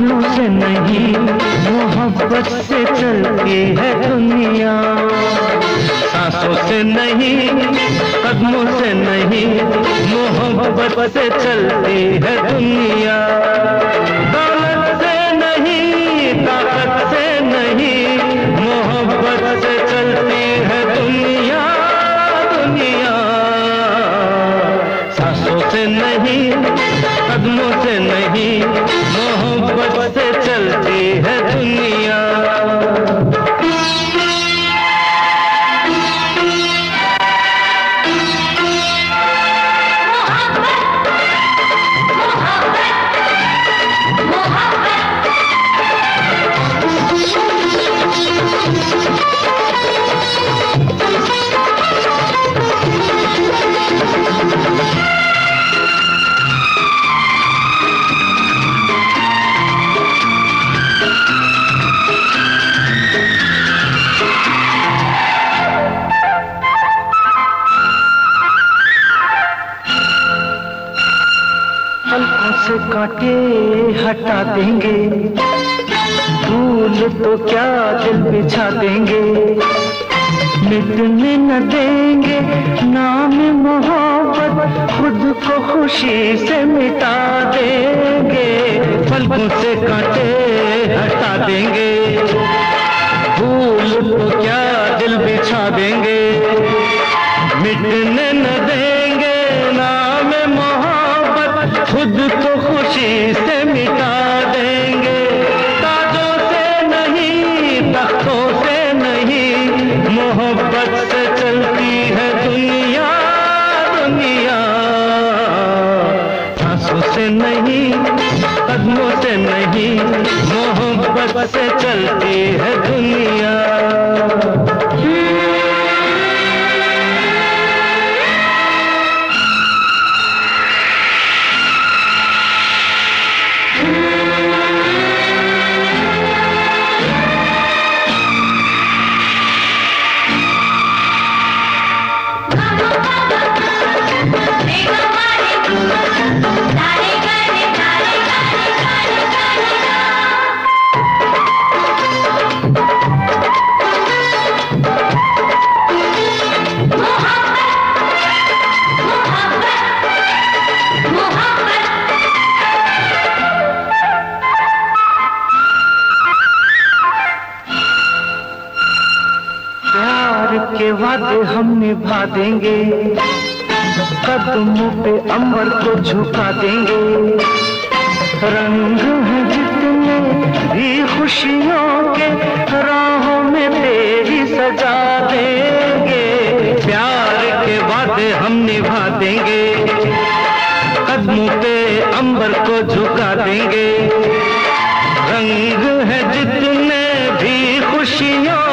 कदमों से नहीं मोहब्बत से चलती है दुनिया। सांसों से नहीं कदमों से नहीं मोहब्बत से चलती है दुनिया। दौलत से नहीं ताकत से नहीं मोहब्बत से चलती है दुनिया। दुनिया सांसों से नहीं कदमों से नहीं मोहब्बत से चलती है दुनिया। पलकों से कांटे हटा देंगे, फूल तो क्या दिल बिछा देंगे। मिटने न देंगे नाम मोहब्बत, खुद को खुशी से मिटा देंगे। पलकों से कांटे हटा देंगे, फूल तो क्या दिल बिछा देंगे। मिटने न देंगे नाम मोहब्बत, खुद को खुशी से मिटा देंगे। ताजों से नहीं तख्तों से नहीं मोहब्बत से चलती है दुनिया। दुनिया सांसों से नहीं कदमों से नहीं मोहब्बत से चलती है दुनिया। के वादे हम निभा देंगे, कदमों पे अंबर को झुका देंगे। रंग हैं जितने भी खुशियों के, राहों में तेरी सजा देंगे। प्यार के वादे हम निभा देंगे, कदमों पे अंबर को झुका देंगे। रंग हैं जितने भी खुशियों